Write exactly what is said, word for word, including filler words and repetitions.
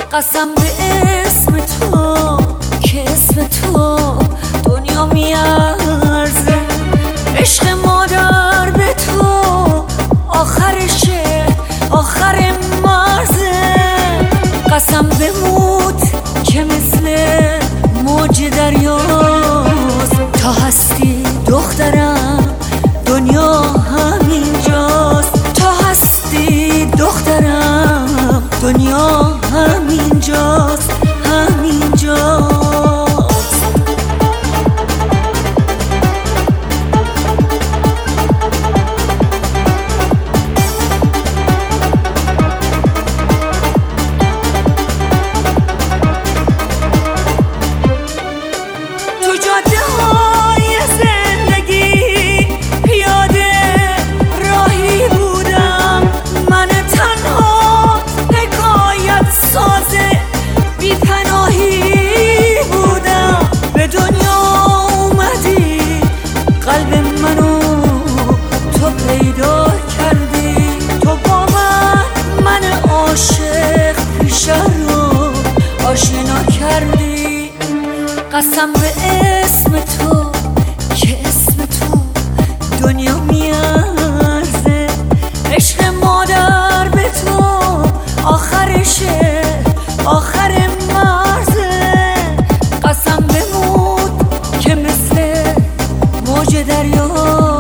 قسم به اسم تو که اسم تو دنیا میارزه. عشق مادر به تو آخرشه، آخر مرزه. قسم بموت که مثل موج دریاست. تا هستی دخترم دنیا همینجاست. تا هستی دخترم دنیا همینجاست، همینجاست. تو جاده های زندگی پیاده راهی بودم، من تنها حکایت سازه بی پناهی بودم. به دنیا اومدی قلب منو تو پیدا کردی. تو با من من عاشق پیشه رو آشنا کردی. قسم به اسم تو که اسم تو دنیا میارزه. عشق مادر به تو آخرشه، آخر مرزه. قسم بموت که مثل موج دریا